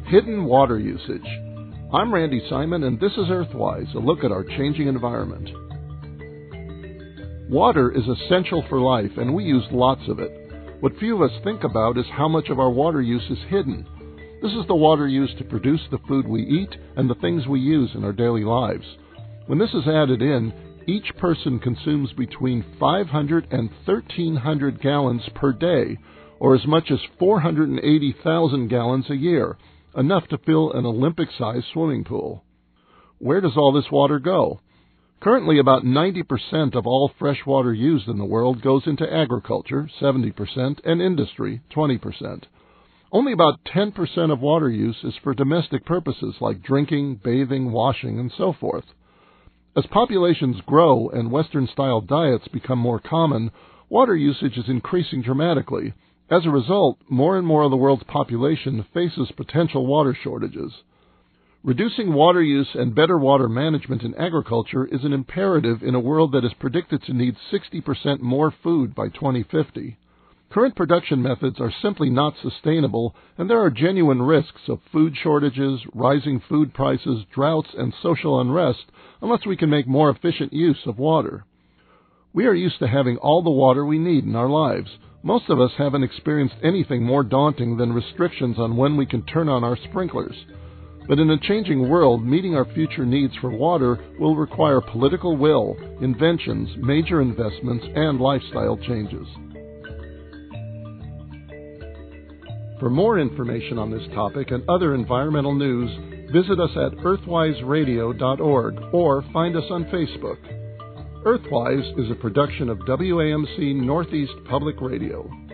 Hidden water usage. I'm Randy Simon, and this is Earthwise, a look at our changing environment. Water is essential for life, and we use lots of it. What few of us think about is how much of our water use is hidden. This is the water used to produce the food we eat and the things we use in our daily lives. When this is added in, each person consumes between 500 and 1,300 gallons per day, or as much as 480,000 gallons a year, enough to fill an Olympic-sized swimming pool. Where does all this water go? Currently, about 90% of all fresh water used in the world goes into agriculture, 70%, and industry, 20%. Only about 10% of water use is for domestic purposes like drinking, bathing, washing, and so forth. As populations grow and Western-style diets become more common, water usage is increasing dramatically. As a result, more and more of the world's population faces potential water shortages. Reducing water use and better water management in agriculture is an imperative in a world that is predicted to need 60% more food by 2050. Current production methods are simply not sustainable, and there are genuine risks of food shortages, rising food prices, droughts, and social unrest unless we can make more efficient use of water. We are used to having all the water we need in our lives. Most of us haven't experienced anything more daunting than restrictions on when we can turn on our sprinklers. But in a changing world, meeting our future needs for water will require political will, inventions, major investments, and lifestyle changes. For more information on this topic and other environmental news, visit us at earthwiseradio.org or find us on Facebook. Earthwise is a production of WAMC Northeast Public Radio.